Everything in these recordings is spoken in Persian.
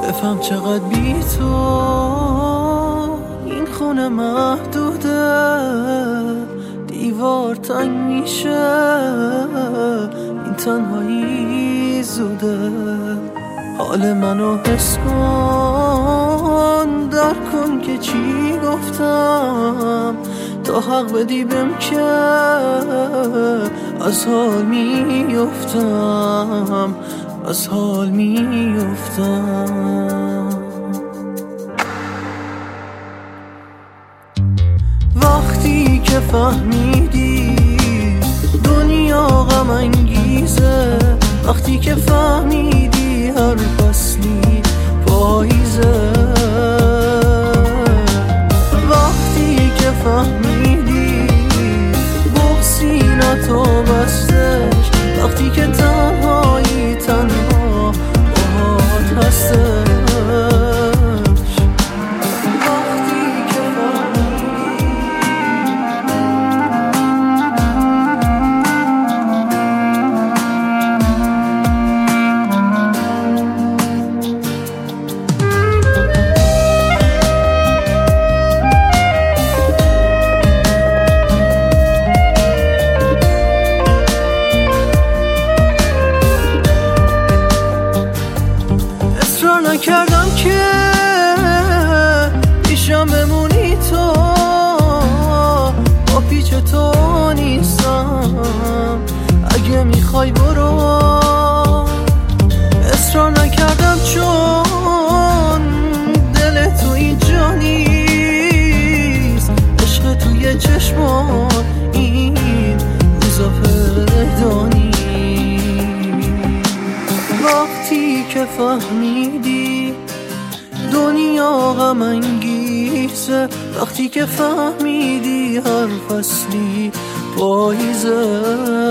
بفهم چقدر بی تو این خونه محدوده، دیوار تنگ میشه، این تنهایی زوده. حال منو حس کن، درک کن که چی گفتم، تا حق بدی بهم که از حال میفتم، از حال میفتم. وقتی که فهمیدی دنیا غم انگیزه، وقتی که فهمیدی هر فصلی پاییزه، وقتی که فهمیدی بغضینتو بستش، وقتی که تنهایی تنها باهات هستش. نکردم که پیشم بمونی تو، با پیچ تو نیستم، اگه میخوای برو. اصرار نکردم چون دل تو اینجا نیست، عشق توی چشمات این روزا پیدا نیست. وقتی که فهمیدی دنیا غم انگیزه، وقتی که فهمیدی هر فصلی پاییزه،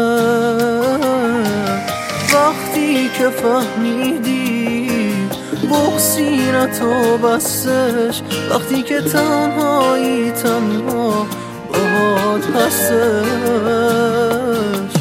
وقتی که فهمیدی بغضینتو بستش، وقتی که تنهایی تنها باهات هستش.